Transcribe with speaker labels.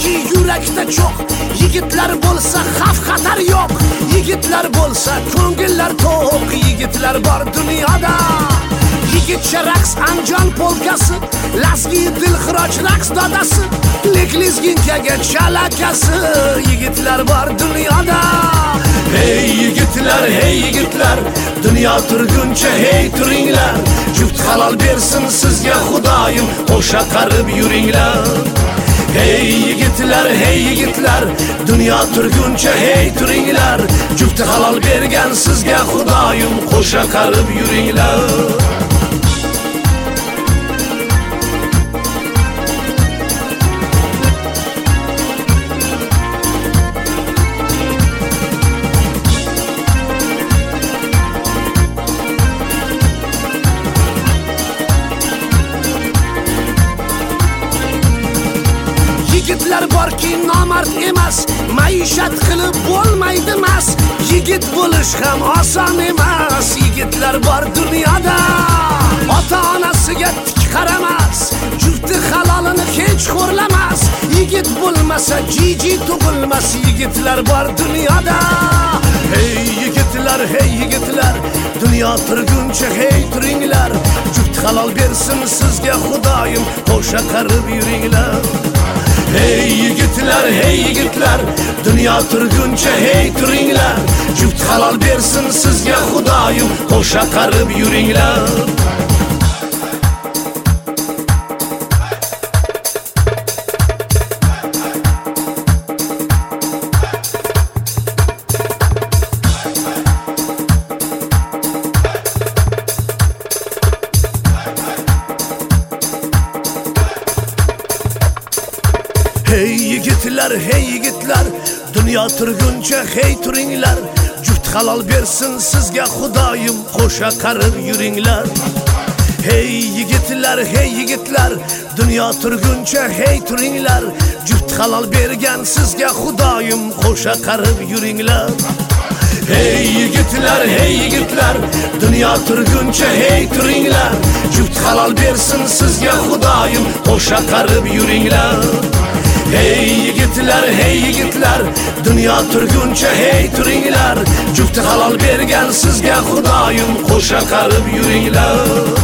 Speaker 1: ki yürekte çok. Yigitler bo'lsa xavf xatar yo'q. Yigitlar bo'lsa ko'ngillar to'q. Yigitlar bor dunyoda. Yigitcha raqs Anjon polkasi, Lazgi Dilxiroj raqs dadasi, Leklizginkaga chalakasi. Yigitlar bor dunyoda. Hey yigitlar, dunyo turguncha hey turinglar. Juft halol bersin sizga Xudoyim, o'sha qarib yuringlar. Hey yigitlar, dunyo turguncha hey turinglar. Jufti halol bergan sizga Xudoyim, qo'sha qarib yuringlar. Yigitlar borki nomard emas, maishat qilib bo'lmaydi emas. Yigit bo'lish ham oson emas. Yigitlar bor dunyoda. Ota-onasiga tik qaramas, jufti halolini hech xo'rlamas. Yigit bo'lmasa jiji tug'ilmas. Yigitlar bor dunyoda. Hey yigitlar, dunyo turguncha hey turinglar. Juft halol bersin sizga Xudoyim, qo'sha qarib yuringlar. Hey yigitlar, dunyo turguncha hey turinglar. Juft halol bersin sizga Xudoyim, qo'sha qarib yuringlar. Hey yigitlar, dunyo turguncha hey turinglar. Juft halol bersin sizga Xudoyim, qo'sha qarib yuringlar. Hey yigitlar, dunyo turguncha hey turinglar. Juft halol bergan sizga Xudoyim, qo'sha qarib yuringlar. Hey yigitlar, dunyo turguncha hey turinglar. Juft halol bersin sizga Xudoyim, qo'sha qarib yuringlar. Hey yigitlar, dunyo turguncha hey turinglar. Jufti halol bergan sizga Xudoyim, qo'sha qarib yuringlar.